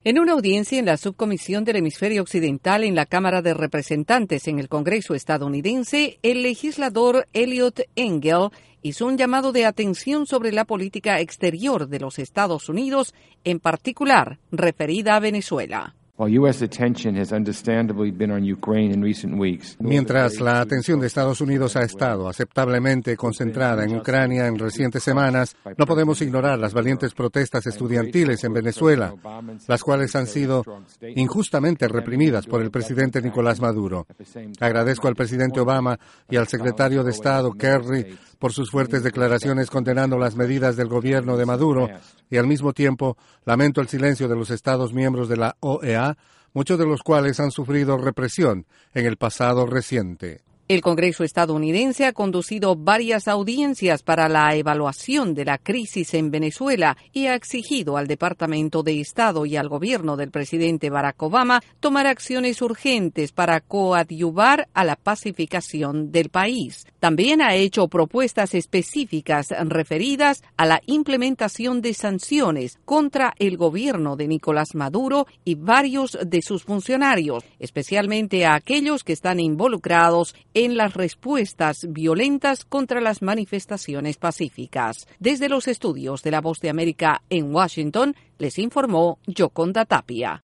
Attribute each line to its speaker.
Speaker 1: En una audiencia en la subcomisión del hemisferio occidental en la Cámara de Representantes en el Congreso estadounidense, el legislador Eliot Engel hizo un llamado de atención sobre la política exterior de los Estados Unidos, en particular referida a Venezuela.
Speaker 2: Mientras la atención de Estados Unidos ha estado aceptablemente concentrada en Ucrania en recientes semanas, no podemos ignorar las valientes protestas estudiantiles en Venezuela, las cuales han sido injustamente reprimidas por el presidente Nicolás Maduro. Agradezco al presidente Obama y al secretario de Estado Kerry por sus fuertes declaraciones condenando las medidas del gobierno de Maduro y al mismo tiempo lamento el silencio de los Estados miembros de la OEA, muchos de los cuales han sufrido represión en el pasado reciente.
Speaker 1: El Congreso estadounidense ha conducido varias audiencias para la evaluación de la crisis en Venezuela y ha exigido al Departamento de Estado y al gobierno del presidente Barack Obama tomar acciones urgentes para coadyuvar a la pacificación del país. También ha hecho propuestas específicas referidas a la implementación de sanciones contra el gobierno de Nicolás Maduro y varios de sus funcionarios, especialmente a aquellos que están involucrados en las respuestas violentas contra las manifestaciones pacíficas. Desde los estudios de La Voz de América en Washington, les informó Yoconda Tapia.